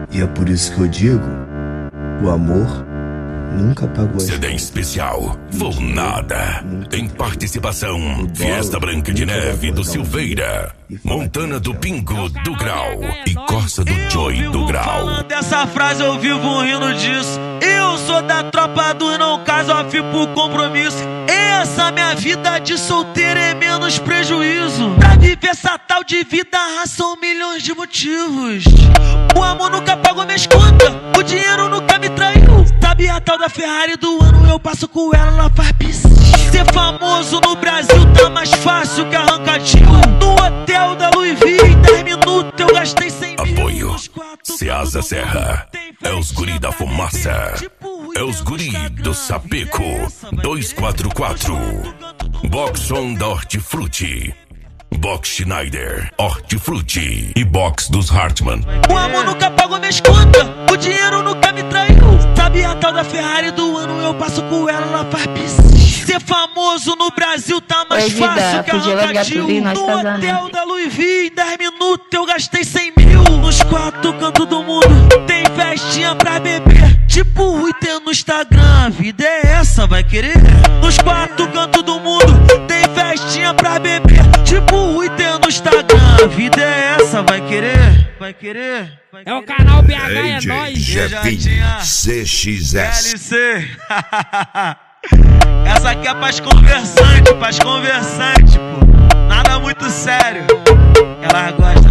E é por isso que eu digo, o amor nunca pagou. CD especial, Vou Nada. Tem participação Fiesta Branca de Neve do Silveira, Montana do Pingo do Grau e Corsa do Joy do Grau. Dessa frase eu vivo rindo disso. Eu sou da tropa do não caso, afio por compromisso. Essa minha vida de solteiro é menos prejuízo. Pra viver essa tal de vida, são milhões de motivos. O amor nunca pagou minhas contas, o dinheiro nunca me traiu. Sabe a tal da Ferrari do ano, eu passo com ela, ela faz piscina. Ser famoso no Brasil tá mais fácil que arrancadinho. No hotel da Louis V, em 10 minutos eu gastei 100 mil. Apoio Ceasa Serra, é os guri da fumaça, é os guri do Sapeco 244, Boxon da Hortifruti, Box Schneider, Hortifruti e Box dos Hartmann. O amor nunca pagou minhas contas, o dinheiro nunca me traiu. Sabe a tal da Ferrari do ano, eu passo com ela, ela faz piscina. Ser famoso no Brasil tá mais fácil que arrancadinho. No hotel da Louis V, em 10 minutos eu gastei 100 mil. Nos 4 cantos do mundo tem festinha pra beber, tipo o IT no Instagram, a vida é essa, vai querer? Nos 4 cantos do mundo tem festinha pra beber, tipo o IT no Instagram, a vida é essa, vai querer? Vai querer? É o canal BH, é nóis. CXS LC. Essa aqui é pras conversantes, pô. Nada muito sério. Ela gosta.